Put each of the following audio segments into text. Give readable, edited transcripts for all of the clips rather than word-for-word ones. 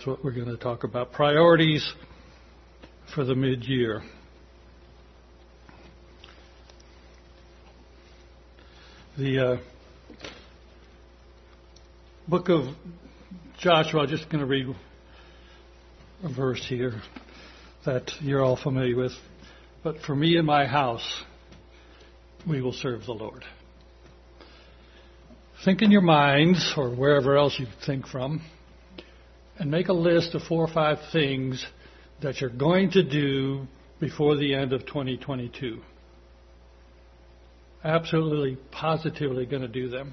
That's what we're going to talk about. Priorities for the mid-year. The book of Joshua, I'm just going to read a verse here that you're all familiar with. But for me and my house, we will serve the Lord. Think in your minds, or wherever else you think from, and make a list of 4 or 5 things that you're going to do before the end of 2022. Absolutely, positively going to do them.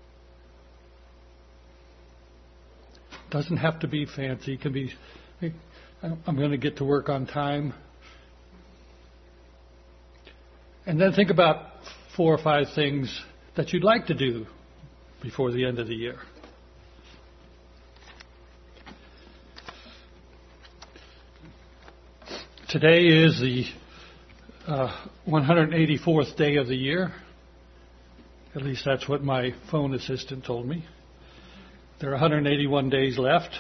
Doesn't have to be fancy. It can be, I'm going to get to work on time. And then think about 4 or 5 things that you'd like to do before the end of the year. Today is the 184th day of the year. At least that's what my phone assistant told me. There are 181 days left.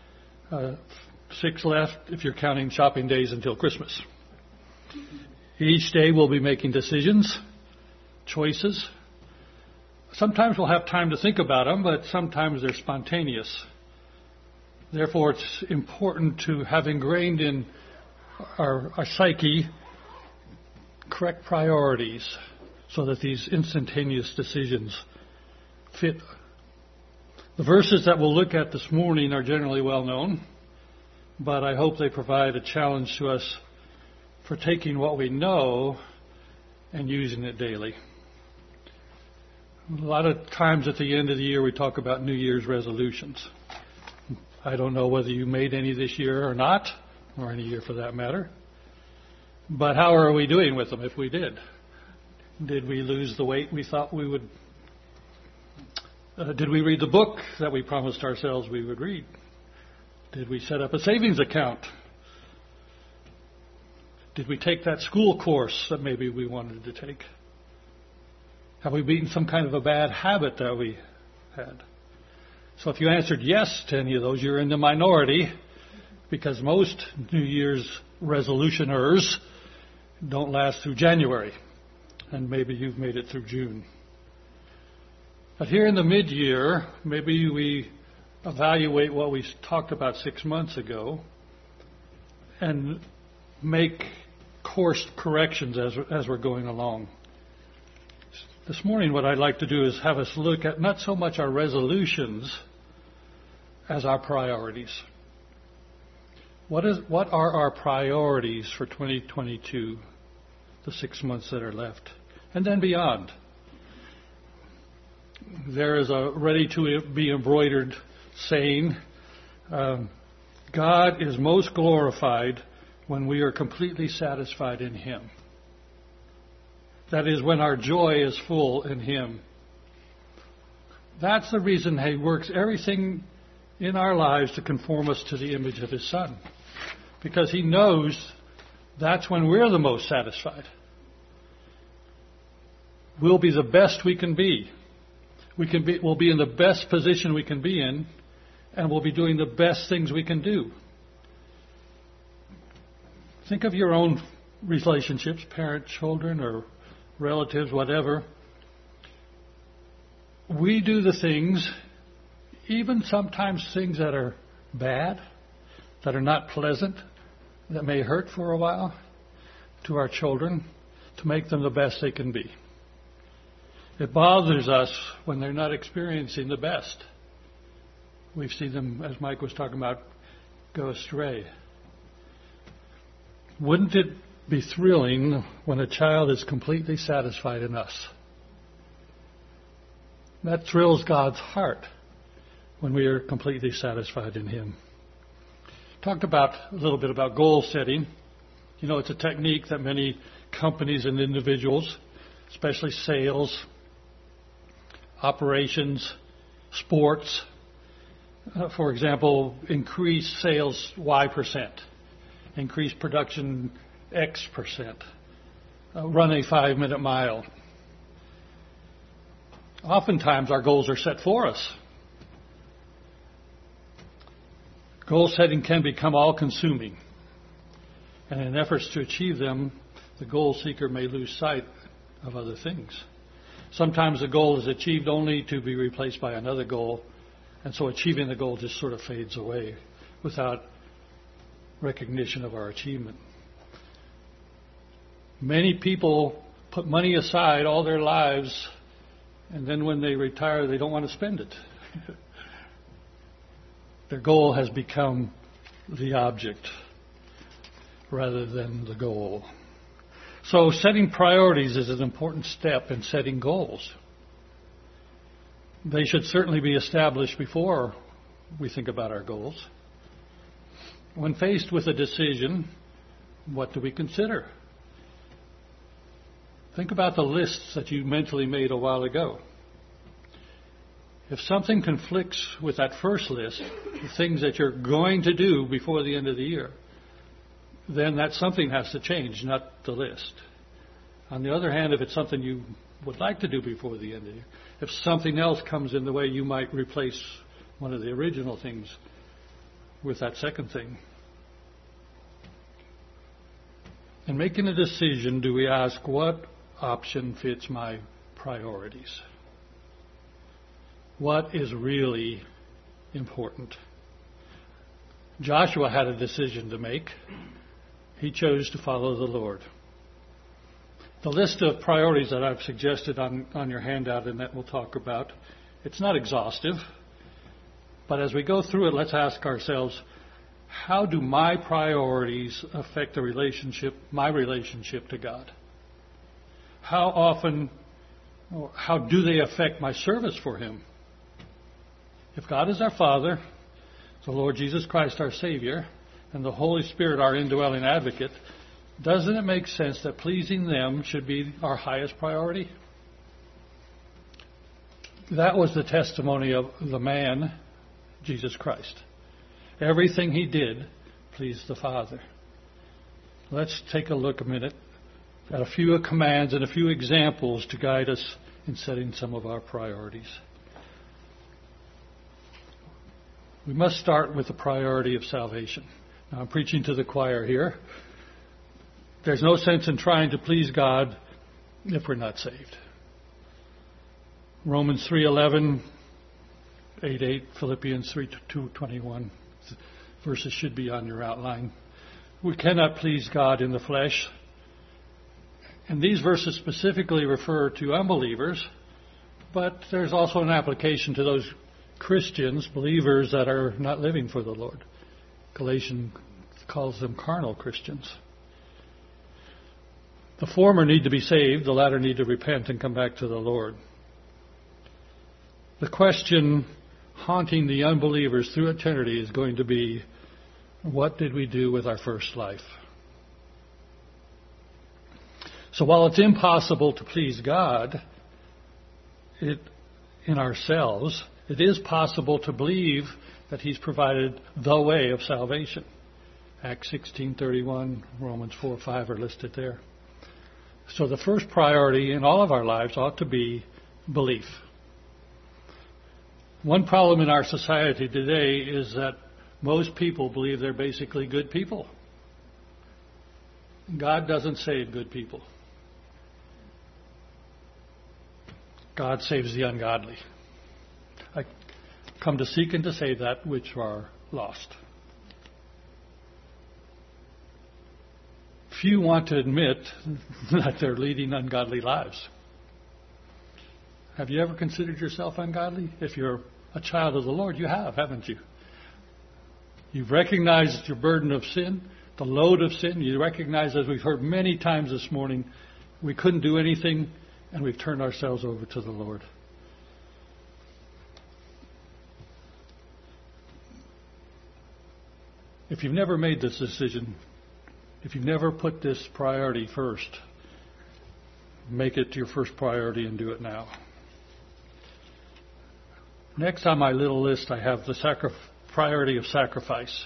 6 left if you're counting shopping days until Christmas. Each day we'll be making decisions, choices. Sometimes we'll have time to think about them, but sometimes they're spontaneous. Therefore, it's important to have ingrained in our psyche correct priorities so that these instantaneous decisions fit. The verses that we'll look at this morning are generally well known, but I hope they provide a challenge to us for taking what we know and using it daily. A lot of times at the end of the year we talk about New Year's resolutions. I don't know whether you made any this year or not, or any year for that matter. But how are we doing with them if we did? Did we lose the weight we thought we would? Did we read the book that we promised ourselves we would read? Did we set up a savings account? Did we take that school course that maybe we wanted to take? Have we beaten some kind of a bad habit that we had? So if you answered yes to any of those, you're in the minority, because most New Year's resolutioners don't last through January, and maybe you've made it through June. But here in the mid-year, maybe we evaluate what we talked about 6 months ago and make course corrections as we're going along. This morning what I'd like to do is have us look at not so much our resolutions as our priorities. What are our priorities for 2022, the 6 months that are left, and then beyond? There is a ready-to-be embroidered saying, God is most glorified when we are completely satisfied in Him. That is, when our joy is full in Him. That's the reason He works everything in our lives to conform us to the image of His Son. Because He knows that's when we're the most satisfied. We'll be the best we can be. We'll be in the best position we can be in, and we'll be doing the best things we can do. Think of your own relationships, parents, children, or relatives, whatever. We do the things, even sometimes things that are bad, that are not pleasant, that may hurt for a while, to our children, to make them the best they can be. It bothers us when they're not experiencing the best. We've seen them, as Mike was talking about, go astray. Wouldn't it be thrilling when a child is completely satisfied in us? That thrills God's heart when we are completely satisfied in Him. Talked about a little bit about goal setting. You know, it's a technique that many companies and individuals, especially sales, operations, sports, for example, increase sales Y%, increase production X%, run a 5-minute mile. Oftentimes our goals are set for us. Goal setting can become all-consuming, and in efforts to achieve them, the goal seeker may lose sight of other things. Sometimes the goal is achieved only to be replaced by another goal, and so achieving the goal just sort of fades away without recognition of our achievement. Many people put money aside all their lives, and then when they retire, they don't want to spend it. Their goal has become the object rather than the goal. So setting priorities is an important step in setting goals. They should certainly be established before we think about our goals. When faced with a decision, what do we consider? Think about the lists that you mentally made a while ago. If something conflicts with that first list, the things that you're going to do before the end of the year, then that something has to change, not the list. On the other hand, if it's something you would like to do before the end of the year, if something else comes in the way, you might replace one of the original things with that second thing. In making a decision, do we ask what option fits my priorities? What is really important? Joshua had a decision to make. He chose to follow the Lord. The list of priorities that I've suggested on your handout and that we'll talk about, it's not exhaustive. But as we go through it, let's ask ourselves, how do my priorities affect my relationship to God? How often, or how do they affect my service for Him? If God is our Father, the Lord Jesus Christ our Savior, and the Holy Spirit our indwelling advocate, doesn't it make sense that pleasing them should be our highest priority? That was the testimony of the man, Jesus Christ. Everything He did pleased the Father. Let's take a look a minute at a few commands and a few examples to guide us in setting some of our priorities. We must start with the priority of salvation. Now, I'm preaching to the choir here. There's no sense in trying to please God if we're not saved. Romans 3:11, 8:8, Philippians 3:2-21. Verses should be on your outline. We cannot please God in the flesh. And these verses specifically refer to unbelievers, but there's also an application to those Christians, believers that are not living for the Lord. Galatians calls them carnal Christians. The former need to be saved, the latter need to repent and come back to the Lord. The question haunting the unbelievers through eternity is going to be, what did we do with our first life? So while it's impossible to please God in ourselves, it is possible to believe that He's provided the way of salvation. Acts 16:31, Romans 4:5 are listed there. So the first priority in all of our lives ought to be belief. One problem in our society today is that most people believe they're basically good people. God doesn't save good people. God saves the ungodly. I come to seek and to save that which are lost. Few want to admit that they're leading ungodly lives. Have you ever considered yourself ungodly? If you're a child of the Lord, you have, haven't you? You've recognized your burden of sin, the load of sin. You recognize, as we've heard many times this morning, we couldn't do anything, and we've turned ourselves over to the Lord. If you've never made this decision, if you've never put this priority first, make it your first priority and do it now. Next on my little list, I have the priority of sacrifice.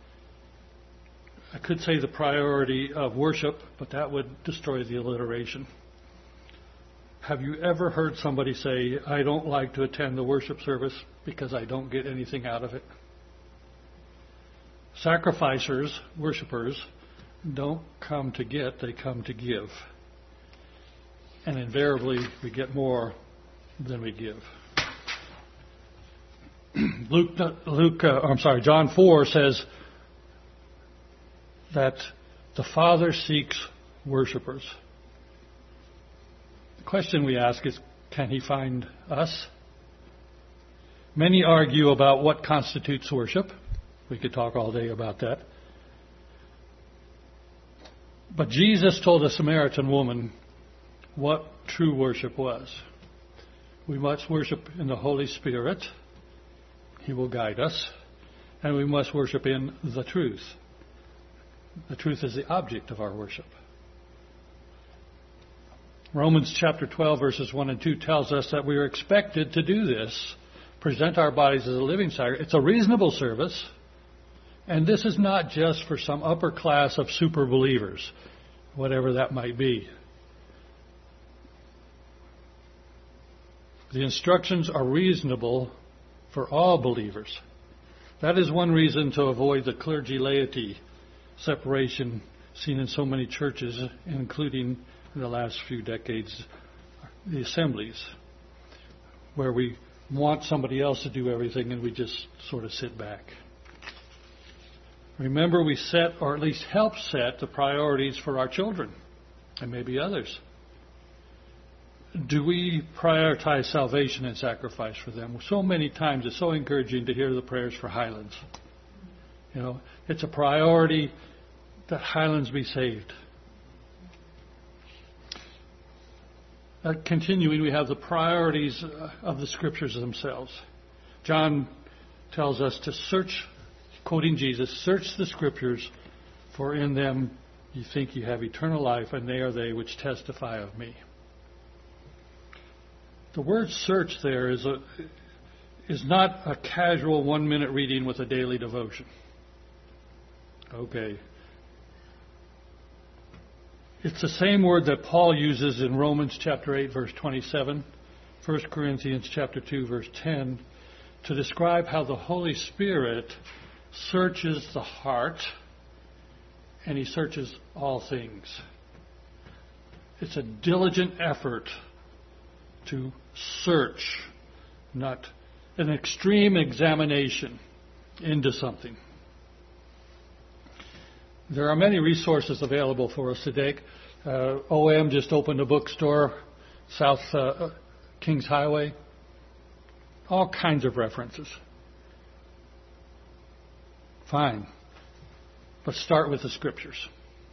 I could say the priority of worship, but that would destroy the alliteration. Have you ever heard somebody say, I don't like to attend the worship service because I don't get anything out of it? Sacrificers, worshipers, don't come to get, they come to give. And invariably, we get more than we give. John 4 says that the Father seeks worshipers. The question we ask is, can He find us? Many argue about what constitutes worship. We could talk all day about that. But Jesus told a Samaritan woman what true worship was. We must worship in the Holy Spirit. He will guide us. And we must worship in the truth. The truth is the object of our worship. Romans chapter 12 verses 1 and 2 tells us that we are expected to do this. Present our bodies as a living sacrifice. It's a reasonable service. And this is not just for some upper class of super believers, whatever that might be. The instructions are reasonable for all believers. That is one reason to avoid the clergy-laity separation seen in so many churches, including in the last few decades, the assemblies, where we want somebody else to do everything and we just sort of sit back. Remember, we set, or at least help set, the priorities for our children and maybe others. Do we prioritize salvation and sacrifice for them? So many times it's so encouraging to hear the prayers for Highlands. You know, it's a priority that Highlands be saved. Continuing, we have the priorities of the Scriptures themselves. John tells us to search, quoting Jesus, search the Scriptures, for in them you think you have eternal life, and they are they which testify of me. The word search there is not a casual 1-minute reading with a daily devotion. Okay. It's the same word that Paul uses in Romans chapter 8, verse 27, 1 Corinthians chapter 2, verse 10, to describe how the Holy Spirit searches the heart and He searches all things. It's a diligent effort to search, not an extreme examination into something. There are many resources available for us today. OM just opened a bookstore, South Kings Highway. All kinds of references. Fine. But start with the Scriptures.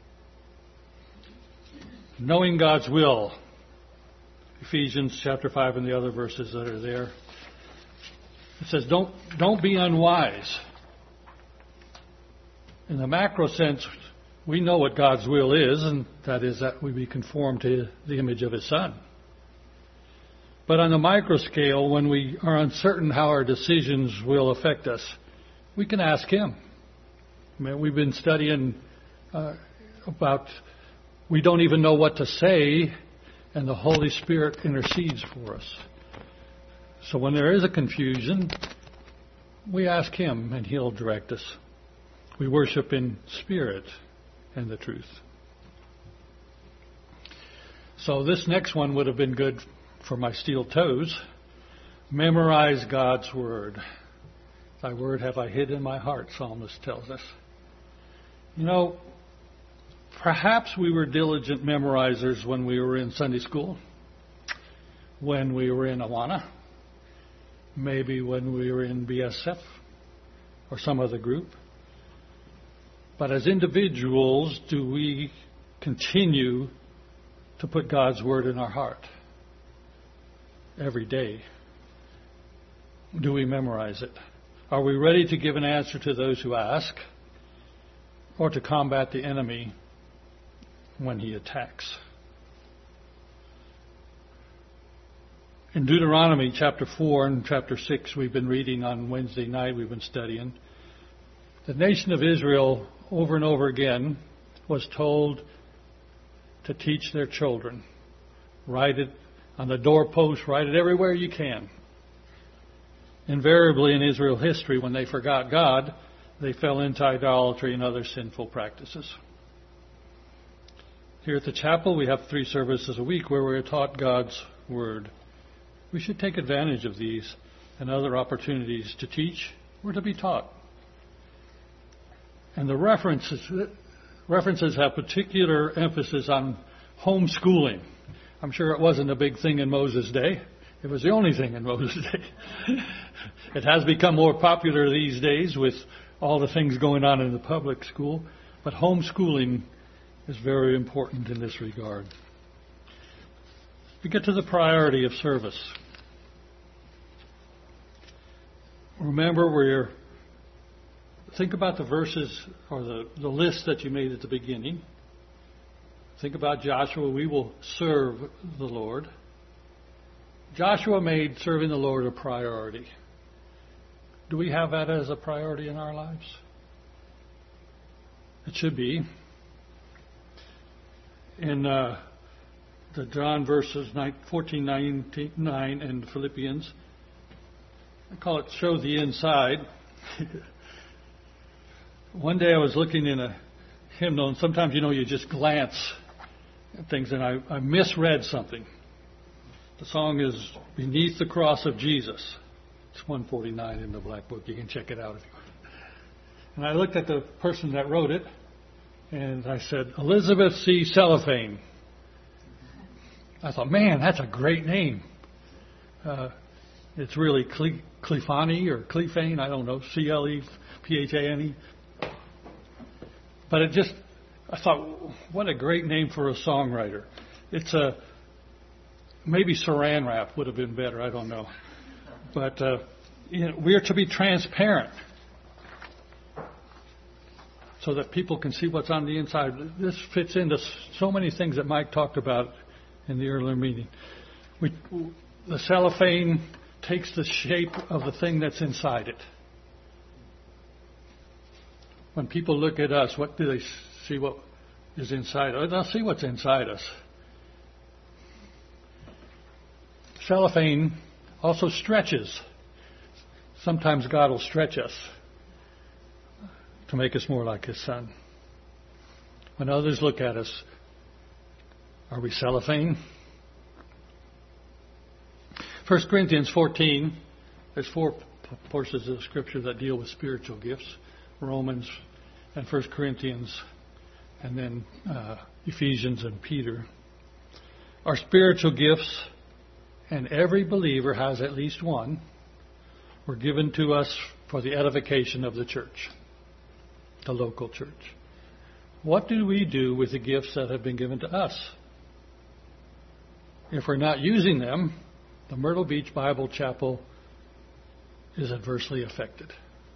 Knowing God's will. Ephesians chapter 5 and the other verses that are there. It says, don't be unwise. In the macro sense, we know what God's will is, and that is that we be conformed to the image of His Son. But on the micro scale, when we are uncertain how our decisions will affect us, we can ask Him. I mean, we've been studying about we don't even know what to say, and the Holy Spirit intercedes for us. So when there is a confusion, we ask Him, and He'll direct us. We worship in spirit and the truth. So this next one would have been good for my steel toes. Memorize God's Word. Thy word have I hid in my heart, Psalmist tells us. You know, perhaps we were diligent memorizers when we were in Sunday school, when we were in Awana, maybe when we were in BSF or some other group. But as individuals, do we continue to put God's Word in our heart every day? Do we memorize it? Are we ready to give an answer to those who ask, or to combat the enemy when he attacks? In Deuteronomy chapter 4 and chapter 6, we've been reading on Wednesday night, we've been studying. The nation of Israel, over and over again, was told to teach their children. Write it on the doorpost, write it everywhere you can. Invariably in Israel history, when they forgot God, they fell into idolatry and other sinful practices. Here at the chapel, we have 3 services a week where we are taught God's Word. We should take advantage of these and other opportunities to teach or to be taught. And the references have particular emphasis on homeschooling. I'm sure it wasn't a big thing in Moses' day. It was the only thing in Moses' day. It has become more popular these days with all the things going on in the public school, but homeschooling is very important in this regard. We get to the priority of service. Remember, think about the verses or the list that you made at the beginning. Think about Joshua. We will serve the Lord. Joshua made serving the Lord a priority. Do we have that as a priority in our lives? It should be. In the John verses 14:9 and Philippians, I call it show the inside. One day I was looking in a hymnal, and sometimes, you just glance at things, and I misread something. The song is Beneath the Cross of Jesus. It's 149 in the Black Book. You can check it out if you want. And I looked at the person that wrote it, and I said, Elizabeth C. Cellophane. I thought, man, that's a great name. It's really Clephane or Clephane, I don't know, Clephane. But I thought, what a great name for a songwriter. It's maybe Saran Wrap would have been better, I don't know. But we are to be transparent so that people can see what's on the inside. This fits into so many things that Mike talked about in the earlier meeting. The cellophane takes the shape of the thing that's inside it. When people look at us, what do they see? What is inside us? They'll see what's inside us. Cellophane also stretches. Sometimes God will stretch us to make us more like His Son. When others look at us, are we cellophane? 1 Corinthians 14, there's 4 portions of Scripture that deal with spiritual gifts. Romans and 1 Corinthians, and then Ephesians and Peter. Our spiritual gifts, and every believer has at least one, were given to us for the edification of the church, the local church. What do we do with the gifts that have been given to us? If we're not using them, the Myrtle Beach Bible Chapel is adversely affected.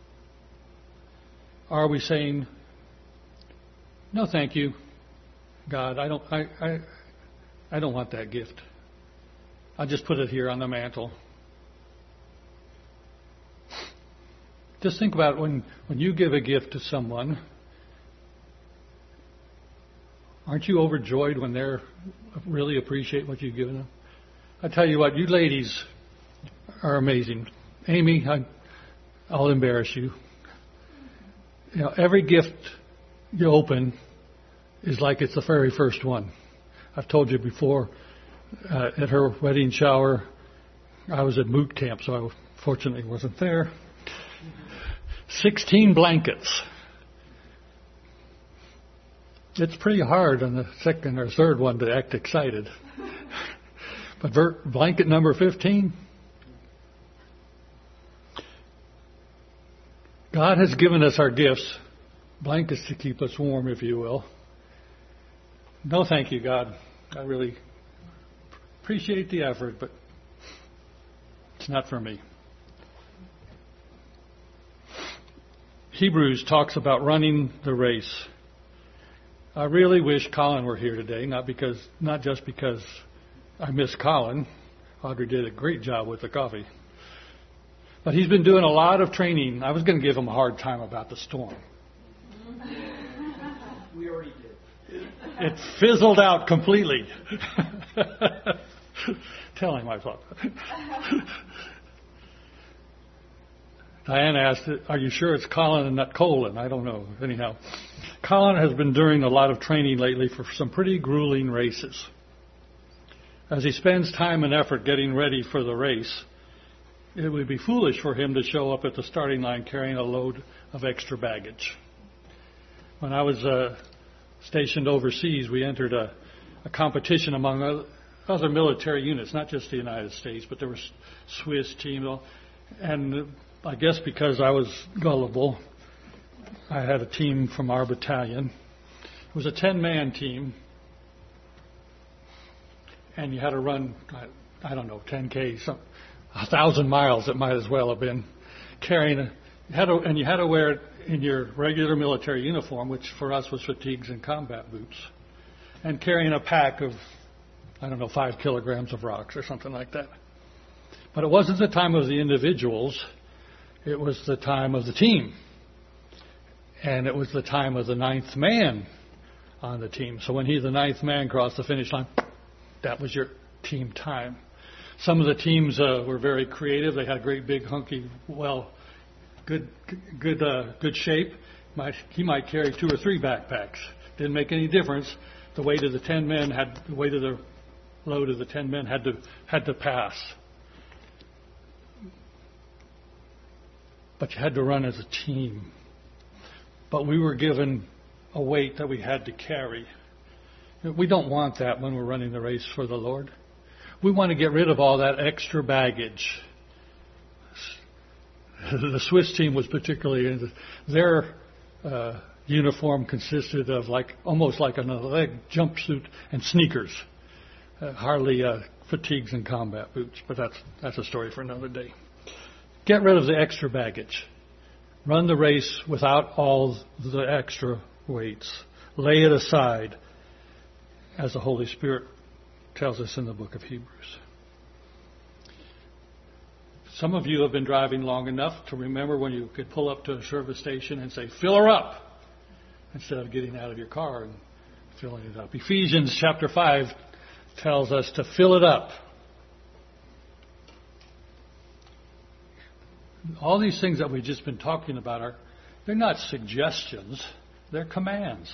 Are we saying, no, thank you, God, I don't want that gift. I'll just put it here on the mantle. Just think about when you give a gift to someone, aren't you overjoyed when they really appreciate what you've given them? I tell you what, you ladies are amazing. Amy, I'll embarrass you. Every gift you open is like it's the very first one. I've told you before, at her wedding shower, I was at moot camp, so I fortunately wasn't there. 16 blankets. It's pretty hard on the second or third one to act excited. But blanket number 15, God has given us our gifts, blankets to keep us warm, if you will. No, thank you, God. I really appreciate the effort, but it's not for me. Hebrews talks about running the race. I really wish Colin were here today, not just because I miss Colin. Audrey did a great job with the coffee. But he's been doing a lot of training. I was going to give him a hard time about the storm. We already did. It fizzled out completely. Tell him I thought. Diana asked, are you sure it's Colin and not Colin? I don't know. Anyhow, Colin has been doing a lot of training lately for some pretty grueling races. As he spends time and effort getting ready for the race, it would be foolish for him to show up at the starting line carrying a load of extra baggage. When I was stationed overseas, we entered a competition among other military units, not just the United States, but there were Swiss teams. And I guess because I was gullible, I had a team from our battalion. It was a 10-man team, and you had to run, 10K, 1,000 miles it might as well have been, carrying you had to wear it in your regular military uniform, which for us was fatigues and combat boots, and carrying a pack of, 5 kilograms of rocks or something like that. But it wasn't the time of the individuals, it was the time of the team. And it was the time of the 9th man on the team. So when the 9th man crossed the finish line, that was your team time. Some of the teams were very creative. They had great big hunky, good shape. He might carry 2 or 3 backpacks. Didn't make any difference. The weight of the 10 men the weight of the load of the 10 men had to pass. But you had to run as a team. But we were given a weight that we had to carry. We don't want that when we're running the race for the Lord. We want to get rid of all that extra baggage. The Swiss team was particularly, their uniform consisted of almost like an leg jumpsuit and sneakers. Hardly fatigues and combat boots, but that's a story for another day. Get rid of the extra baggage. Run the race without all the extra weights. Lay it aside, as the Holy Spirit tells us in the book of Hebrews. Some of you have been driving long enough to remember when you could pull up to a service station and say, fill her up, instead of getting out of your car and filling it up. Ephesians chapter 5 tells us to fill it up. All these things that we've just been talking about they're not suggestions, they're commands.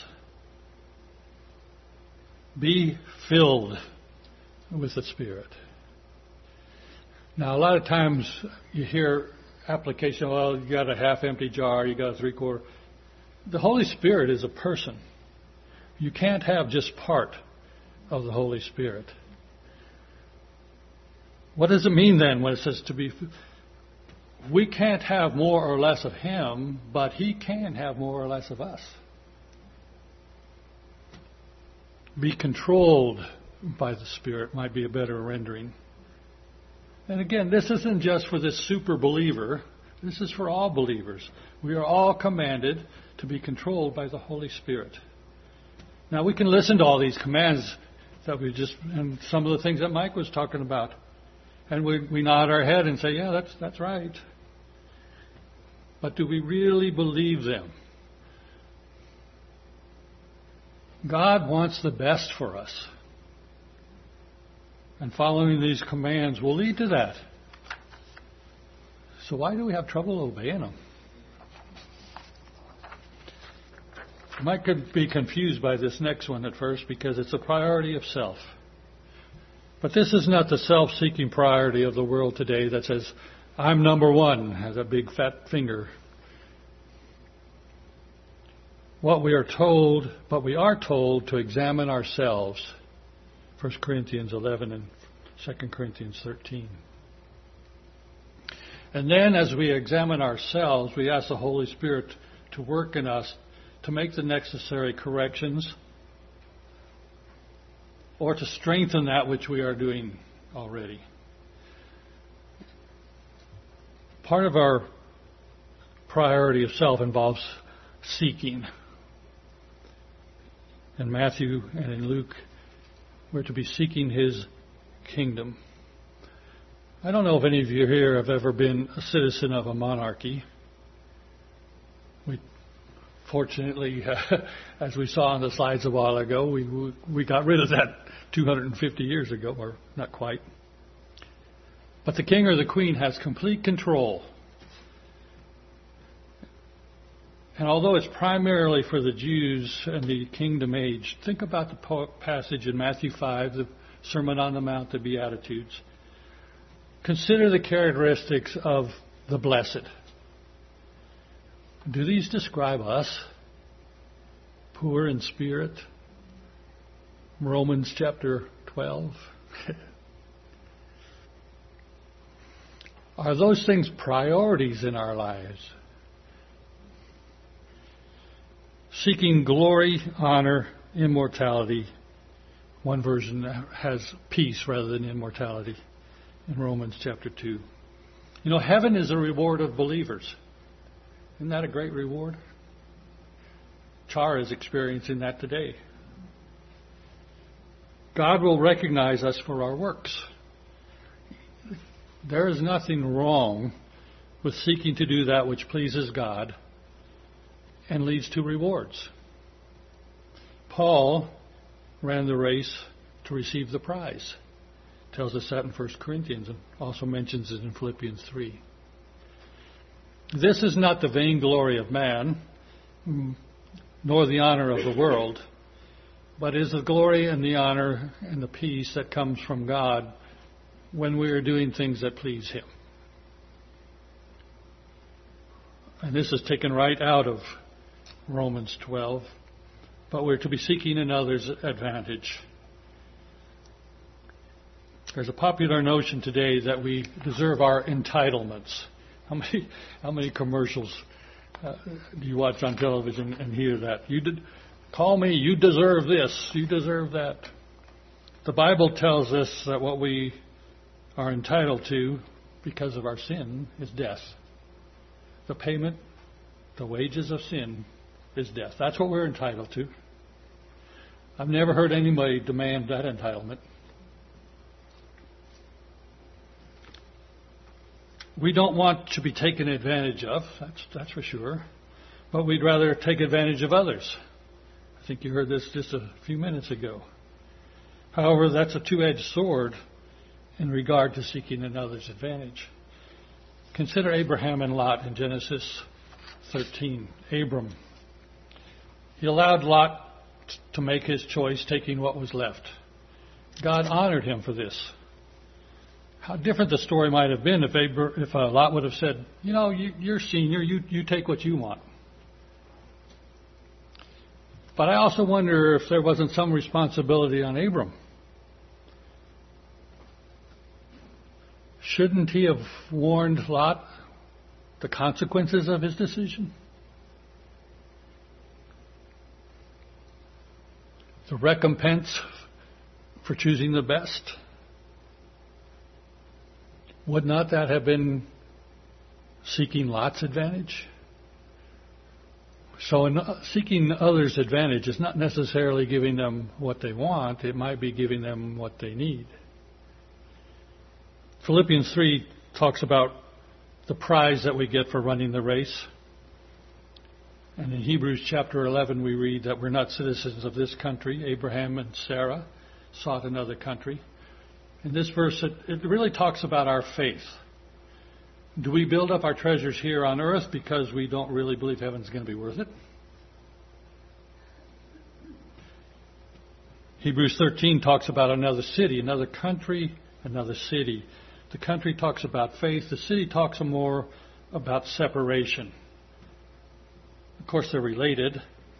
Be filled with the Spirit. Now, a lot of times you hear application, well, you got a half-empty jar, you got a three-quarter. The Holy Spirit is a person. You can't have just part of the Holy Spirit. What does it mean then when it says to be? We can't have more or less of Him, but He can have more or less of us. Be controlled by the Spirit might be a better rendering. And again, this isn't just for this super believer. This is for all believers. We are all commanded to be controlled by the Holy Spirit. Now, we can listen to all these commands and some of the things that Mike was talking about. And we nod our head and say, yeah, that's right. But do we really believe them? God wants the best for us. And following these commands will lead to that. So why do we have trouble obeying them? You might be confused by this next one at first because it's a priority of self. But this is not the self-seeking priority of the world today that says, I'm number one, has a big fat finger. We are told to examine ourselves. 1 Corinthians 11 and 2 Corinthians 13. And then as we examine ourselves, we ask the Holy Spirit to work in us to make the necessary corrections or to strengthen that which we are doing already. Part of our priority of self involves seeking. In Matthew and in Luke, we're to be seeking His kingdom. I don't know if any of you here have ever been a citizen of a monarchy. Fortunately, as we saw on the slides a while ago, we got rid of that 250 years ago, or not quite. But the king or the queen has complete control. And although it's primarily for the Jews and the kingdom age, think about the passage in Matthew 5, the Sermon on the Mount, the Beatitudes. Consider the characteristics of the blessed. Do these describe us? Poor in spirit? Romans chapter 12. Are those things priorities in our lives? Seeking glory, honor, immortality. One version has peace rather than immortality in Romans chapter 2. You know, heaven is a reward of believers. Isn't that a great reward? Char is experiencing that today. God will recognize us for our works. There is nothing wrong with seeking to do that which pleases God and leads to rewards. Paul ran the race to receive the prize. Tells us that in 1 Corinthians and also mentions it in Philippians 3. This is not the vainglory of man, nor the honor of the world, but is the glory and the honor and the peace that comes from God when we are doing things that please Him. And this is taken right out of Romans 12. But we're to be seeking another's advantage. There's a popular notion today that we deserve our entitlements. How many commercials do you watch on television and hear that? Call me, you deserve this, you deserve that. The Bible tells us that what we are entitled to because of our sin is death. The payment, the wages of sin is death. That's what we're entitled to. I've never heard anybody demand that entitlement. We don't want to be taken advantage of, that's for sure, but we'd rather take advantage of others. I think you heard this just a few minutes ago. However, that's a two-edged sword in regard to seeking another's advantage. Consider Abraham and Lot in Genesis 13. Abram. He allowed Lot to make his choice, taking what was left. God honored him for this. How different the story might have been if Lot would have said, you know, you're senior, you take what you want. But I also wonder if there wasn't some responsibility on Abram. Shouldn't he have warned Lot the consequences of his decision? The recompense for choosing the best? Would not that have been seeking Lot's advantage? So seeking others' advantage is not necessarily giving them what they want. It might be giving them what they need. Philippians 3 talks about the prize that we get for running the race. And in Hebrews chapter 11 we read that we're not citizens of this country. Abraham and Sarah sought another country. In this verse, it really talks about our faith. Do we build up our treasures here on earth because we don't really believe heaven's going to be worth it? Hebrews 13 talks about another city, another country, another city. The country talks about faith. The city talks more about separation. Of course, they're related.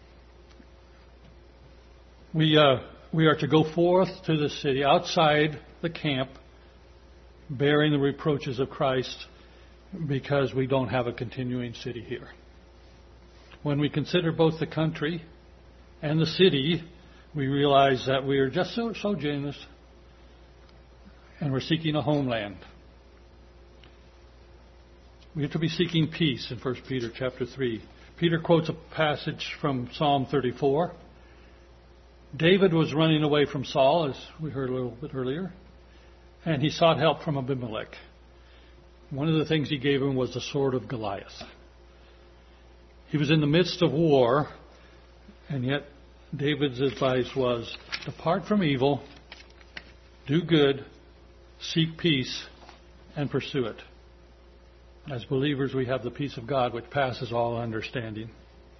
We are to go forth to the city, outside the camp, bearing the reproaches of Christ because we don't have a continuing city here. When we consider both the country and the city, we realize that we are just so generous and we're seeking a homeland. We have to be seeking peace in 1 Peter chapter 3. Peter quotes a passage from Psalm 34. David was running away from Saul, as we heard a little bit earlier, and he sought help from Abimelech. One of the things he gave him was the sword of Goliath. He was in the midst of war, and yet David's advice was, depart from evil, do good, seek peace, and pursue it. As believers, we have the peace of God which passes all understanding.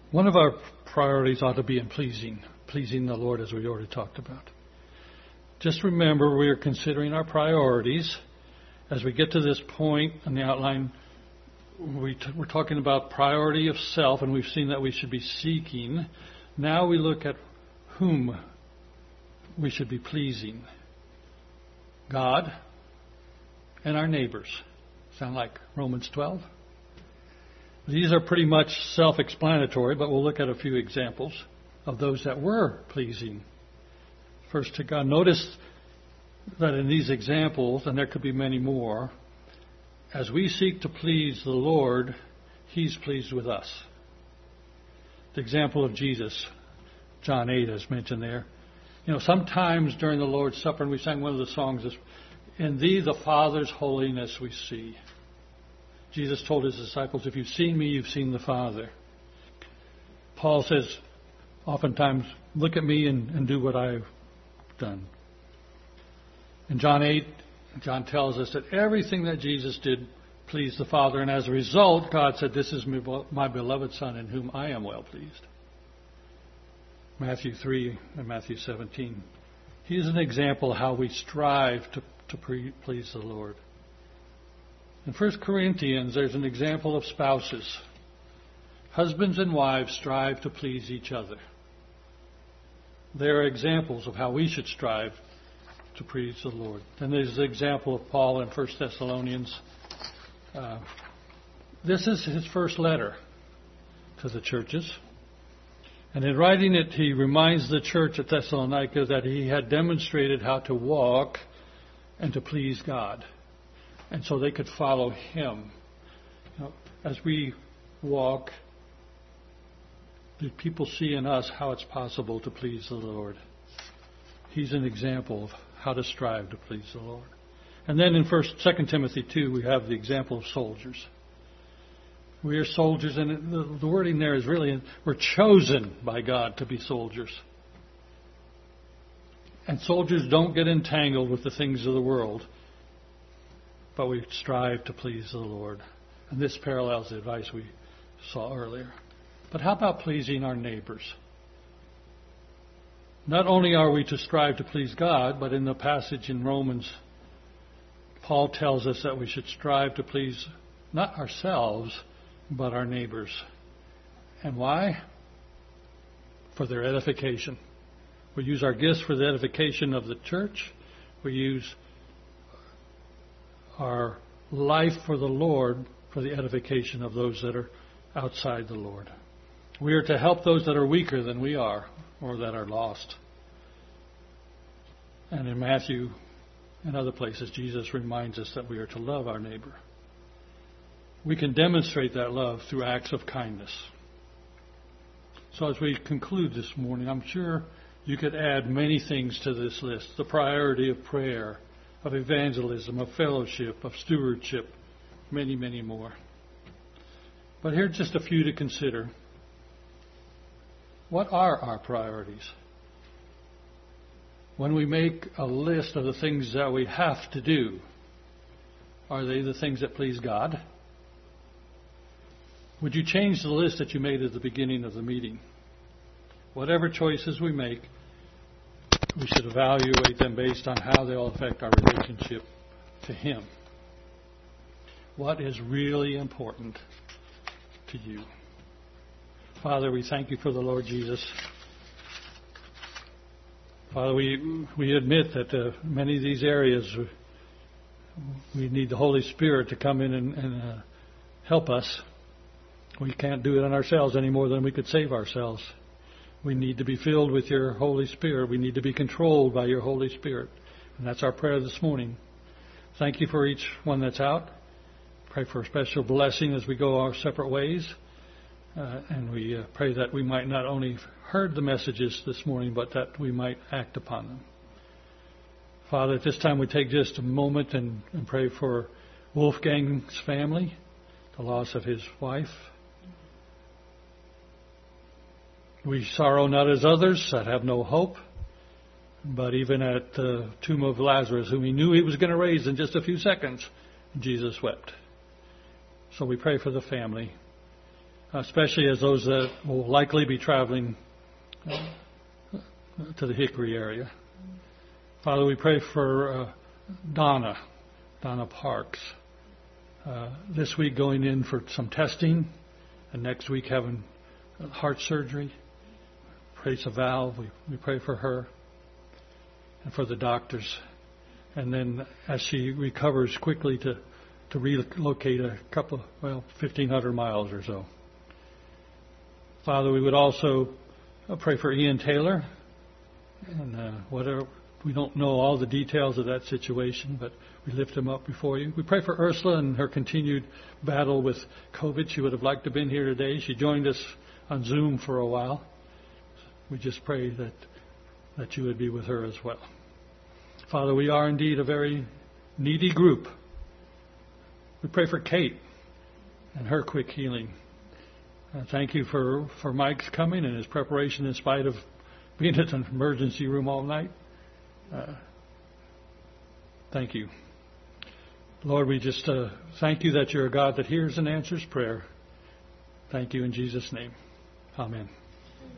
One of our priorities ought to be in pleasing the Lord, as we already talked about. Just remember, we are considering our priorities. As we get to this point in the outline, we're talking about priority of self, and we've seen that we should be seeking. Now we look at whom we should be pleasing. God and our neighbors. Sound like Romans 12? These are pretty much self-explanatory, but we'll look at a few examples of those that were pleasing. First to God. Notice that in these examples, and there could be many more, as we seek to please the Lord, He's pleased with us. The example of Jesus, John 8 is mentioned there. Sometimes during the Lord's Supper, and we sang one of the songs, in Thee the Father's holiness we see. Jesus told His disciples, if you've seen me, you've seen the Father. Paul says, oftentimes, look at me and do what I've done. In John 8, John tells us that everything that Jesus did pleased the Father, and as a result, God said, this is my beloved Son in whom I am well pleased. Matthew 3 and Matthew 17. He is an example of how we strive to please the Lord. In 1 Corinthians, there's an example of spouses. Husbands and wives strive to please each other. There are examples of how we should strive to please the Lord. And there's the example of Paul in 1 Thessalonians. This is his first letter to the churches. And in writing it, he reminds the church at Thessalonica that he had demonstrated how to walk and to please God. And so they could follow him. As we walk, do people see in us how it's possible to please the Lord? He's an example of how to strive to please the Lord. And then in 2 Timothy 2, we have the example of soldiers. We are soldiers, and the wording there is really, we're chosen by God to be soldiers. And soldiers don't get entangled with the things of the world, but we strive to please the Lord. And this parallels the advice we saw earlier. But how about pleasing our neighbors? Not only are we to strive to please God, but in the passage in Romans, Paul tells us that we should strive to please not ourselves, but our neighbors. And why? For their edification. We use our gifts for the edification of the church. We use our life for the Lord for the edification of those that are outside the Lord. We are to help those that are weaker than we are, or that are lost. And in Matthew and other places, Jesus reminds us that we are to love our neighbor. We can demonstrate that love through acts of kindness. So as we conclude this morning, I'm sure you could add many things to this list. The priority of prayer, of evangelism, of fellowship, of stewardship, many, many more. But here's just a few to consider. What are our priorities? When we make a list of the things that we have to do, are they the things that please God? Would you change the list that you made at the beginning of the meeting? Whatever choices we make, we should evaluate them based on how they'll affect our relationship to Him. What is really important to you? Father, we thank you for the Lord Jesus. Father, we admit that many of these areas we need the Holy Spirit to come in and help us. We can't do it on ourselves any more than we could save ourselves. We need to be filled with your Holy Spirit. We need to be controlled by your Holy Spirit. And that's our prayer this morning. Thank you for each one that's out. Pray for a special blessing as we go our separate ways. And we pray that we might not only heard the messages this morning, but that we might act upon them. Father, at this time we take just a moment and pray for Wolfgang's family, the loss of his wife. We sorrow not as others that have no hope, but even at the tomb of Lazarus, whom he knew he was going to raise in just a few seconds, Jesus wept. So we pray for the family. especially as those that will likely be traveling to the Hickory area. Father, we pray for Donna Parks. This week going in for some testing, and next week having heart surgery. Praise a valve. We pray for her and for the doctors. And then as she recovers quickly to relocate a couple, 1,500 miles or so. Father, we would also pray for Ian Taylor. And whatever, we don't know all the details of that situation, but we lift him up before you. We pray for Ursula and her continued battle with COVID. She would have liked to have been here today. She joined us on Zoom for a while. We just pray that you would be with her as well. Father, we are indeed a very needy group. We pray for Kate and her quick healing. Thank you for Mike's coming and his preparation in spite of being at an emergency room all night. Thank you. Lord, we just thank you that you're a God that hears and answers prayer. Thank you in Jesus' name. Amen.